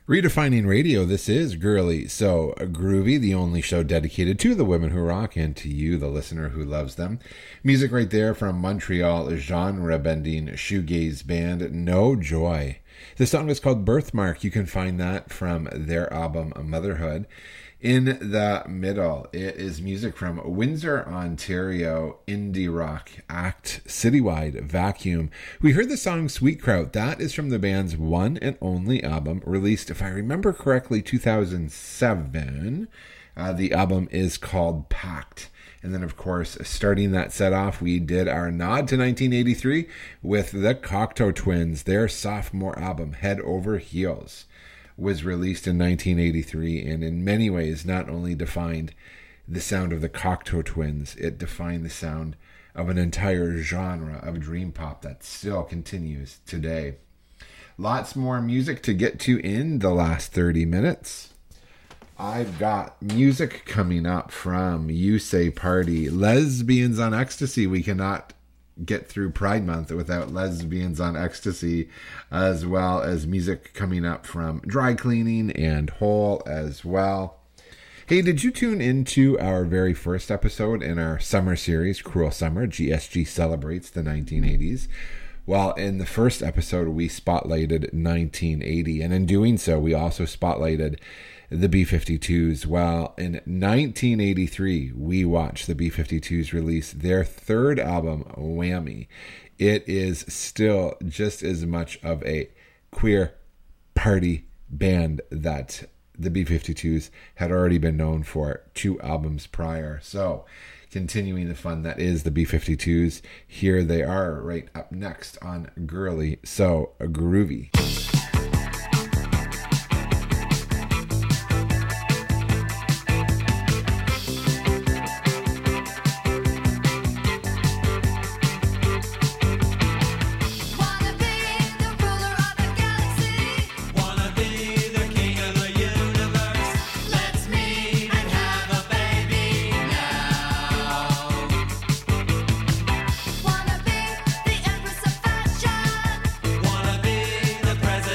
Redefining Radio, this is Girly So Groovy, the only show dedicated to the women who rock and to you, the listener who loves them. Music right there from Montreal genre-bending shoegaze band No Joy. The song is called Birthmark. You can find that from their album Motherhood. In the middle, it is music from Windsor, Ontario, indie rock act Citywide Vacuum. We heard the song Sweet Kraut. That is from the band's one and only album, released, if I remember correctly, 2007. The album is called Pact. And then, of course, starting that set off, we did our nod to 1983 with the Cocteau Twins. Their sophomore album, Head Over Heels, was released in 1983, and in many ways not only defined the sound of the Cocteau Twins, it defined the sound of an entire genre of dream pop that still continues today. Lots more music to get to in the last 30 minutes. I've got music coming up from You Say Party, Lesbians on Ecstasy. We cannot get through Pride Month without Lesbians on Ecstasy, as well as music coming up from Dry Cleaning and Hole as well. Hey, did you tune into our very first episode in our summer series, Cruel Summer, GSG Celebrates the 1980s? Well, in the first episode, we spotlighted 1980, and in doing so, we also spotlighted the B-52s. Well, in 1983, we watched the B-52s release their third album, Whammy. It is still just as much of a queer party band that the B-52s had already been known for 2 albums prior. So, continuing the fun that is the B-52s, here they are right up next on Girly So Groovy. Wanna be the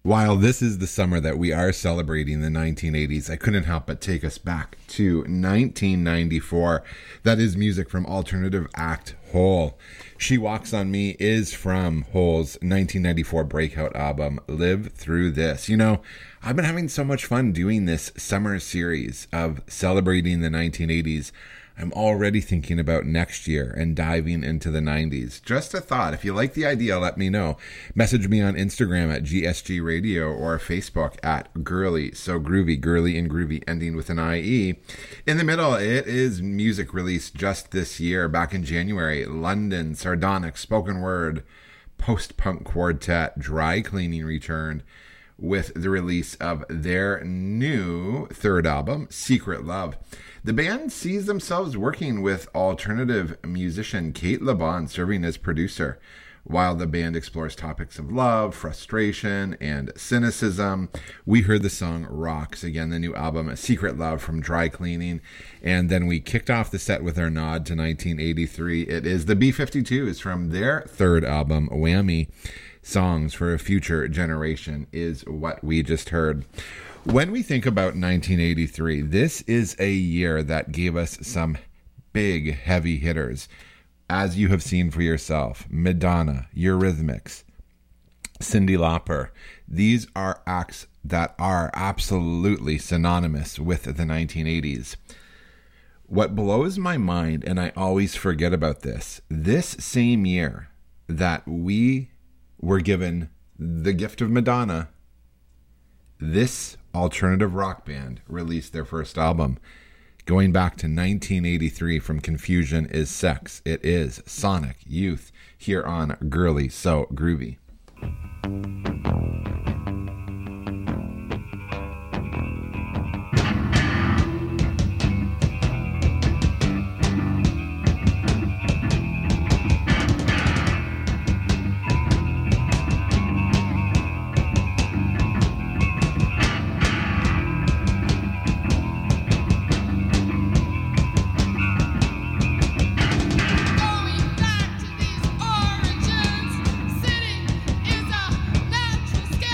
While this is the summer that we are celebrating the 1980s, I couldn't help but take us back to 1994. That is music from alternative act Hole. She Walks on Me is from Hole's 1994 breakout album, Live Through This. You know, I've been having so much fun doing this summer series of celebrating the 1980s. I'm already thinking about next year and diving into the 90s. Just a thought. If you like the idea, let me know. Message me on Instagram at GSG Radio or Facebook at Girly So Groovy, Girly and Groovy ending with an IE. In the middle, it is music released just this year, back in January. London, Sardonic, Spoken Word, Post-Punk Quartet, Dry Cleaning returned with the release of their new third album, Secret Love. The band sees themselves working with alternative musician Kate LeBon serving as producer, while the band explores topics of love, frustration, and cynicism. We heard the song Rocks, again, the new album, Secret Love from Dry Cleaning, and then we kicked off the set with our nod to 1983. It is the B-52s from their third album, Whammy. Songs for a Future Generation is what we just heard. When we think about 1983, this is a year that gave us some big heavy hitters, as you have seen for yourself. Madonna, Eurythmics, Cyndi Lauper. These are acts that are absolutely synonymous with the 1980s. What blows my mind, and I always forget about this same year that we were given the gift of Madonna, this alternative rock band released their first album. Going back to 1983 from Confusion is Sex. It is Sonic Youth here on Girly So Groovy. Going back to these origins, sitting is a natural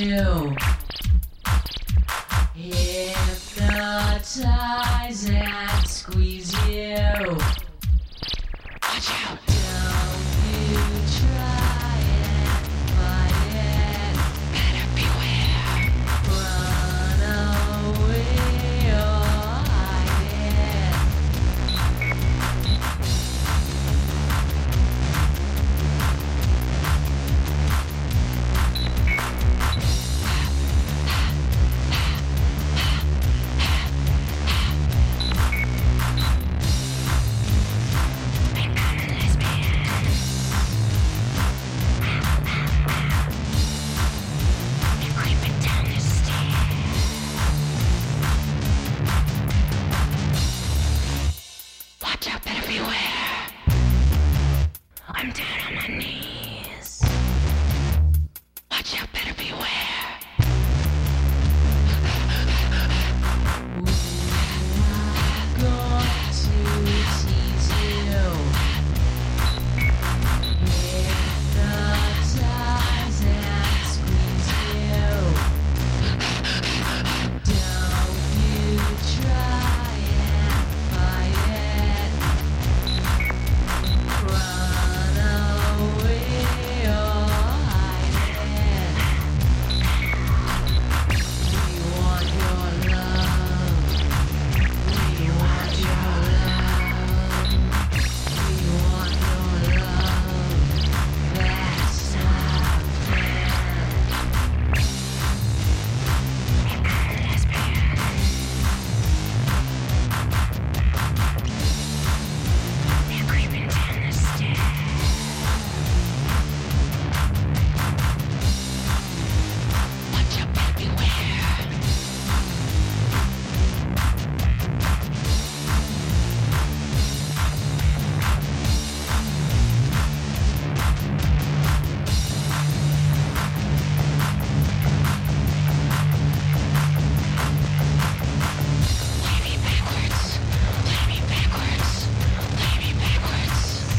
you. Hypnotize and squeeze you. Watch out. Don't you try and fight it. Better beware. Run away or hide it. Watch out, better beware. I'm down on my knees. Watch out, better beware. We are going to tease you. Hypnotize and squeeze you. Don't you try and fight it. Run away or hide it. We want your love. We want your love. We want your love. That's they're creeping down the stairs. Watch out, better beware. Lay me backwards. Lay me backwards. Lay me backwards.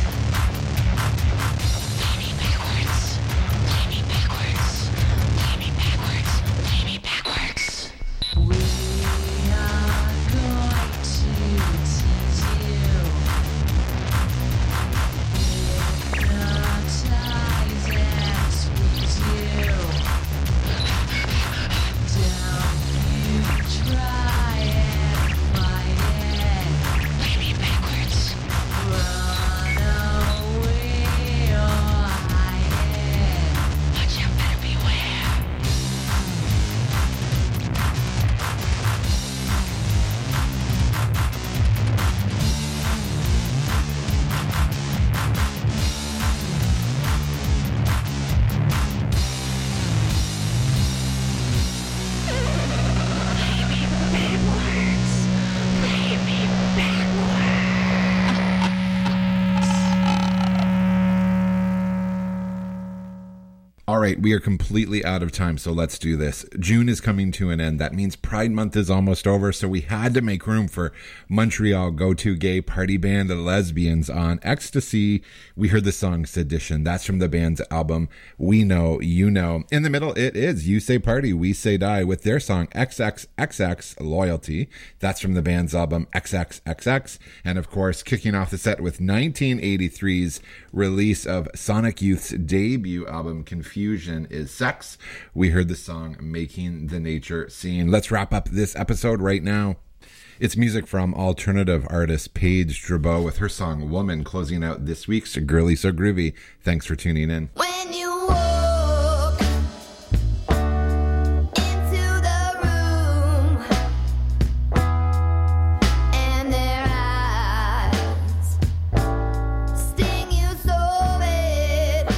Lay me backwards. Lay me backwards. Lay me backwards. Lay me backwards. We are going to tease you. Hypnotize and squeeze you. Don't you try and fight it. Lay me backwards. Run away or hide it. Watch out, better beware. Lay me backwards. Lay me backwards. All right, we are completely out of time, so let's do this. June is coming to an end. That means Pride Month is almost over, so we had to make room for Montreal go-to gay party band The Lesbians. On Ecstasy, we heard the song Sedition. That's from the band's album We Know, You Know. In the middle, it is You Say Party, We Say Die with their song XXXX Loyalty. That's from the band's album XXXX. And of course, kicking off the set with 1983's release of Sonic Youth's debut album Confusion is Sex. We heard the song Making the Nature Scene. Let's wrap up this episode right now. It's music from alternative artist Paige Drabeau with her song Woman, closing out this week's Girly So Groovy. Thanks for tuning in. When you walk into the room and their eyes sting you so bad,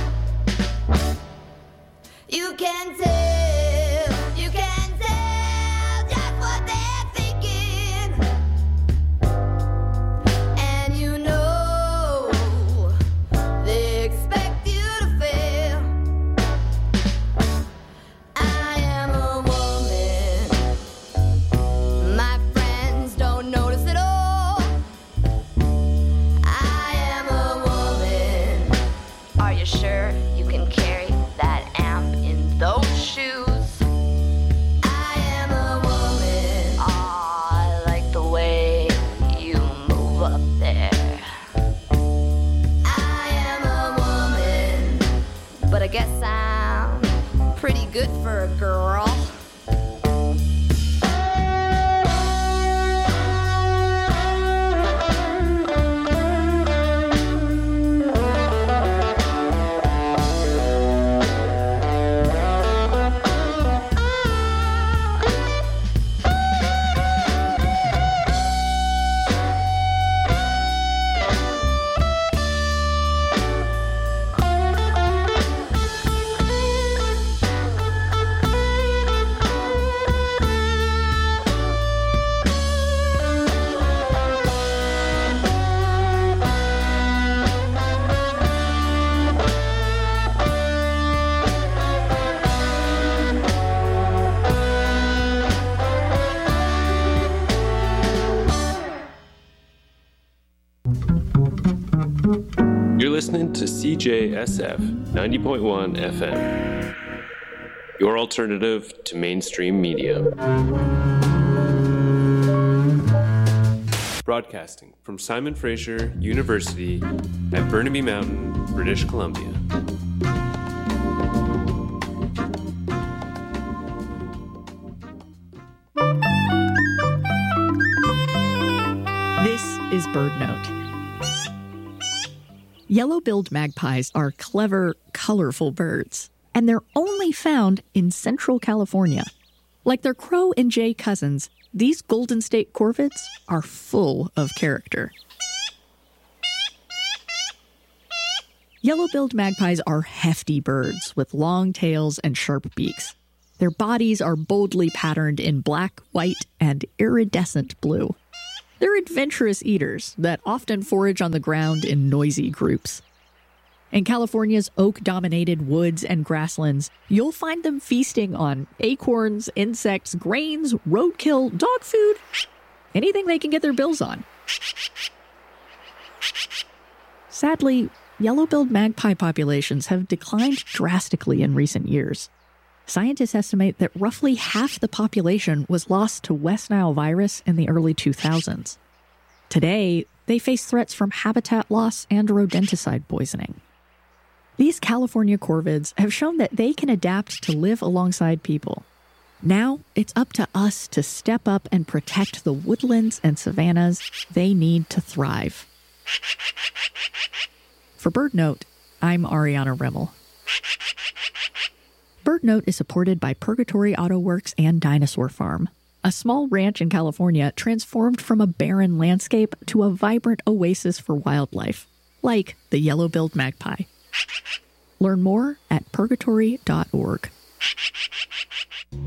you can tell just what they're thinking, and you know they expect you to fail. listening to CJSF 90.1 FM, your alternative to mainstream media. Broadcasting from Simon Fraser University at Burnaby Mountain, British Columbia. This is BirdNote. Yellow-billed magpies are clever, colorful birds, and they're only found in Central California. Like their crow and jay cousins, these Golden State corvids are full of character. Yellow-billed magpies are hefty birds with long tails and sharp beaks. Their bodies are boldly patterned in black, white, and iridescent blue. They're adventurous eaters that often forage on the ground in noisy groups. In California's oak-dominated woods and grasslands, you'll find them feasting on acorns, insects, grains, roadkill, dog food, anything they can get their bills on. Sadly, yellow-billed magpie populations have declined drastically in recent years. Scientists estimate that roughly half the population was lost to West Nile virus in the early 2000s. Today, they face threats from habitat loss and rodenticide poisoning. These California corvids have shown that they can adapt to live alongside people. Now, it's up to us to step up and protect the woodlands and savannas they need to thrive. For BirdNote, I'm Ariana Rimmel. BirdNote is supported by Purgatory Auto Works and Dinosaur Farm, a small ranch in California transformed from a barren landscape to a vibrant oasis for wildlife, like the yellow-billed magpie. Learn more at purgatory.org.